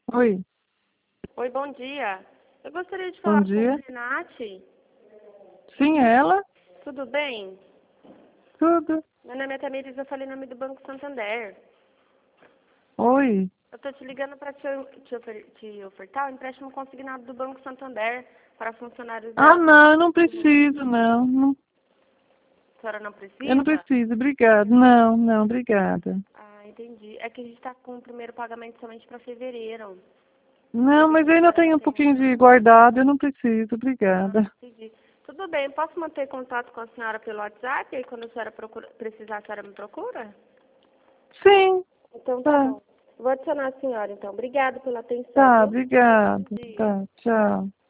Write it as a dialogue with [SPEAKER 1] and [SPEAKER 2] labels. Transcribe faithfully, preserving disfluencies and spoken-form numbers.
[SPEAKER 1] Oi,
[SPEAKER 2] Oi, bom dia. Eu gostaria de
[SPEAKER 1] bom
[SPEAKER 2] falar com a
[SPEAKER 1] dia.
[SPEAKER 2] Renate.
[SPEAKER 1] Sim, é ela?
[SPEAKER 2] Tudo bem?
[SPEAKER 1] Tudo.
[SPEAKER 2] Meu nome é Tamires, eu falei em nome do Banco Santander.
[SPEAKER 1] Oi.
[SPEAKER 2] Eu estou te ligando para te, te, ofer- te ofertar o empréstimo consignado do Banco Santander para funcionários
[SPEAKER 1] Ah,
[SPEAKER 2] da...
[SPEAKER 1] não, eu não preciso, não. Não-
[SPEAKER 2] A senhora não
[SPEAKER 1] Eu não
[SPEAKER 2] precisa?
[SPEAKER 1] preciso, obrigada. Não, não, obrigada.
[SPEAKER 2] Ah, entendi. É que a gente está com o primeiro pagamento somente para fevereiro.
[SPEAKER 1] Não,
[SPEAKER 2] Veja
[SPEAKER 1] mas
[SPEAKER 2] se
[SPEAKER 1] eu
[SPEAKER 2] a
[SPEAKER 1] ainda
[SPEAKER 2] senhora
[SPEAKER 1] tenho um
[SPEAKER 2] tem
[SPEAKER 1] pouquinho
[SPEAKER 2] uma...
[SPEAKER 1] de guardado, eu não preciso,
[SPEAKER 2] Ah,
[SPEAKER 1] obrigada.
[SPEAKER 2] entendi. Tudo bem, posso manter contato com a senhora pelo WhatsApp? E aí quando a senhora procura, precisar, a senhora me procura?
[SPEAKER 1] Sim,
[SPEAKER 2] Então tá
[SPEAKER 1] tá.
[SPEAKER 2] bom. Vou adicionar a senhora, então. Obrigada pela atenção,
[SPEAKER 1] Tá,
[SPEAKER 2] viu? Tenha um bom
[SPEAKER 1] obrigada.
[SPEAKER 2] dia.
[SPEAKER 1] Tá, tchau.